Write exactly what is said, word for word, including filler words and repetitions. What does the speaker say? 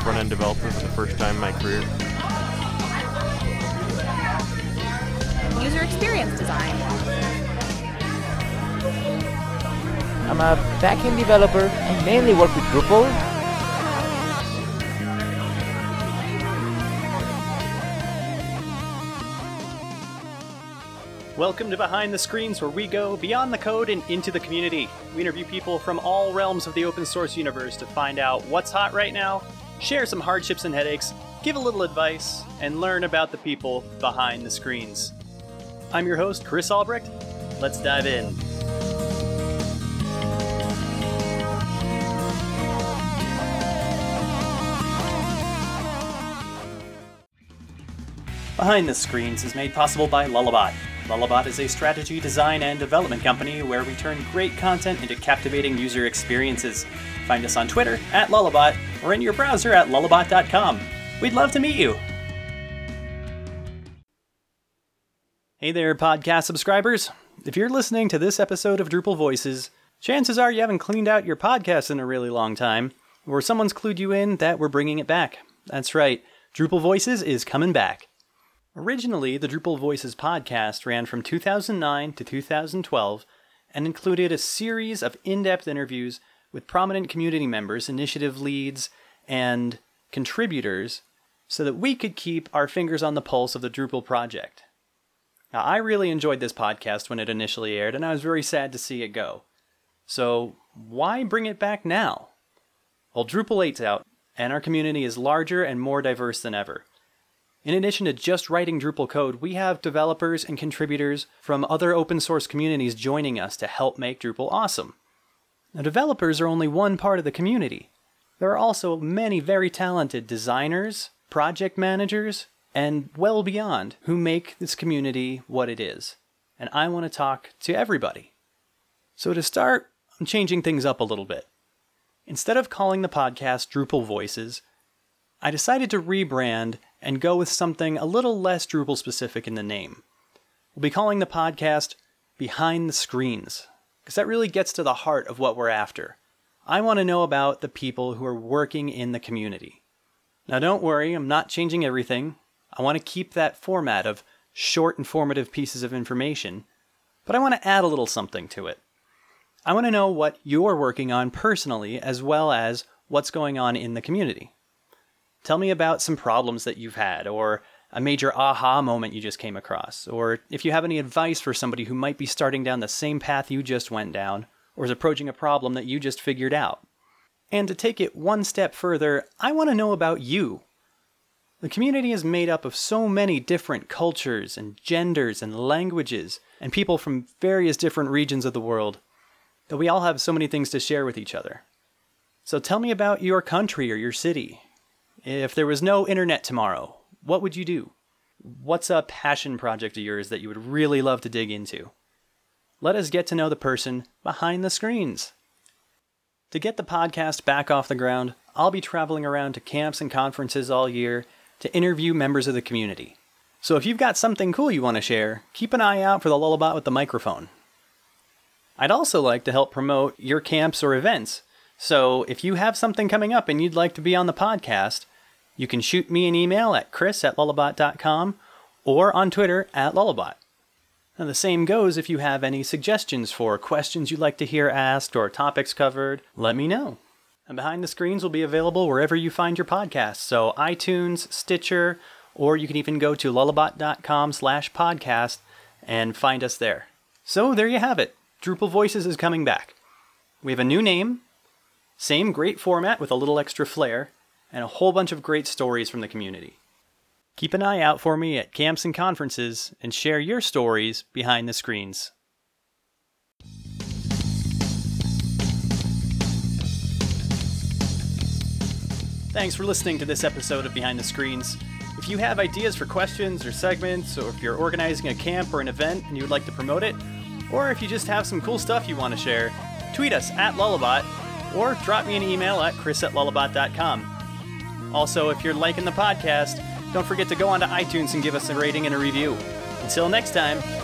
front-end developer for the first time in my career. User experience design. I'm a back-end developer and mainly work with Drupal. Welcome to Behind the Screens, where we go beyond the code and into the community. We interview people from all realms of the open source universe to find out what's hot right now, share some hardships and headaches, give a little advice, and learn about the people behind the screens. I'm your host, Chris Albrecht. Let's dive in. Behind the Screens is made possible by Lullabot. Lullabot is a strategy, design, and development company where we turn great content into captivating user experiences. Find us on Twitter at Lullabot or in your browser at lullabot dot com. We'd love to meet you. Hey there, podcast subscribers. If you're listening to this episode of Drupal Voices, chances are you haven't cleaned out your podcast in a really long time, or someone's clued you in that we're bringing it back. That's right, Drupal Voices is coming back. Originally, the Drupal Voices podcast ran from two thousand nine to two thousand twelve and included a series of in-depth interviews with prominent community members, initiative leads, and contributors so that we could keep our fingers on the pulse of the Drupal project. Now, I really enjoyed this podcast when it initially aired, and I was very sad to see it go. So, why bring it back now? Well, Drupal eight's out, and our community is larger and more diverse than ever. In addition to just writing Drupal code, we have developers and contributors from other open source communities joining us to help make Drupal awesome. Now, developers are only one part of the community. There are also many very talented designers, project managers, and well beyond who make this community what it is. And I want to talk to everybody. So to start, I'm changing things up a little bit. Instead of calling the podcast Drupal Voices, I decided to rebrand and go with something a little less Drupal specific in the name. We'll be calling the podcast Behind the Screens, because that really gets to the heart of what we're after. I want to know about the people who are working in the community. Now don't worry, I'm not changing everything. I want to keep that format of short, informative pieces of information, but I want to add a little something to it. I want to know what you're working on personally, as well as what's going on in the community. Tell me about some problems that you've had, or a major aha moment you just came across, or if you have any advice for somebody who might be starting down the same path you just went down, or is approaching a problem that you just figured out. And to take it one step further, I want to know about you. The community is made up of so many different cultures and genders and languages, and people from various different regions of the world, that we all have so many things to share with each other. So tell me about your country or your city. If there was no internet tomorrow, what would you do? What's a passion project of yours that you would really love to dig into? Let us get to know the person behind the screens. To get the podcast back off the ground, I'll be traveling around to camps and conferences all year to interview members of the community. So if you've got something cool you want to share, keep an eye out for the Lullabot with the microphone. I'd also like to help promote your camps or events. So if you have something coming up and you'd like to be on the podcast, you can shoot me an email at chris at lullabot dot com or on Twitter at lullabot. Now the same goes if you have any suggestions for questions you'd like to hear asked or topics covered, let me know. And Behind the Screens will be available wherever you find your podcasts, so iTunes, Stitcher, or you can even go to lullabot dot com slash podcast and find us there. So there you have it. Drupal Voices is coming back. We have a new name, same great format with a little extra flair, and a whole bunch of great stories from the community. Keep an eye out for me at camps and conferences and share your stories behind the screens. Thanks for listening to this episode of Behind the Screens. If you have ideas for questions or segments, or if you're organizing a camp or an event and you would like to promote it, or if you just have some cool stuff you want to share, tweet us at Lullabot, or drop me an email at chris at lullabot dot com. Also, if you're liking the podcast, don't forget to go onto iTunes and give us a rating and a review. Until next time,